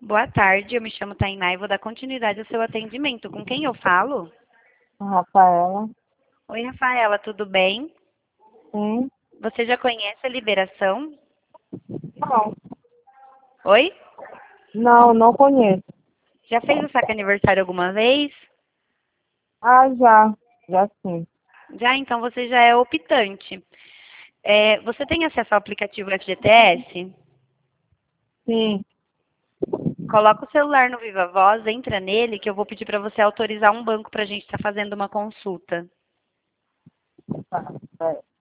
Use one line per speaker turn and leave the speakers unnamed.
Boa tarde, eu me chamo Tainá e vou dar continuidade ao seu atendimento. Com quem eu falo?
Rafaela,
Oi, Rafaela, tudo bem?
sim.
Você já conhece a liberação?
Não,
Oi?
não conheço.
Já fez o saque aniversário alguma vez?
Ah, já sim.
Já, então você já é optante. Você tem acesso ao aplicativo FGTS?
Sim,
Coloca o celular no Viva Voz, entra nele, que eu vou pedir para você autorizar um banco para a gente estar fazendo uma consulta.
tá, certo.